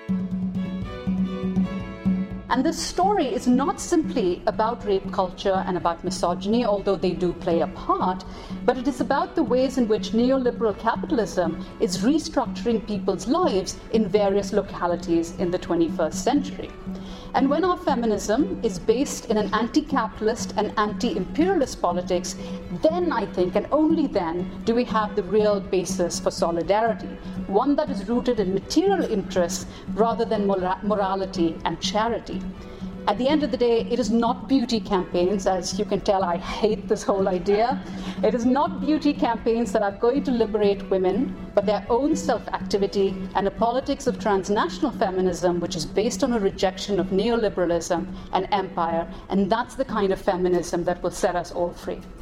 And this story is not simply about rape culture and about misogyny, although they do play a part, but it is about the ways in which neoliberal capitalism is restructuring people's lives in various localities in the 21st century. And when our feminism is based in an anti-capitalist and anti-imperialist politics, then I think, and only then, do we have the real basis for solidarity, one that is rooted in material interests rather than morality and charity. At the end of the day, it is not beauty campaigns. As you can tell, I hate this whole idea. It is not beauty campaigns that are going to liberate women, but their own self-activity and a politics of transnational feminism, which is based on a rejection of neoliberalism and empire. And that's the kind of feminism that will set us all free.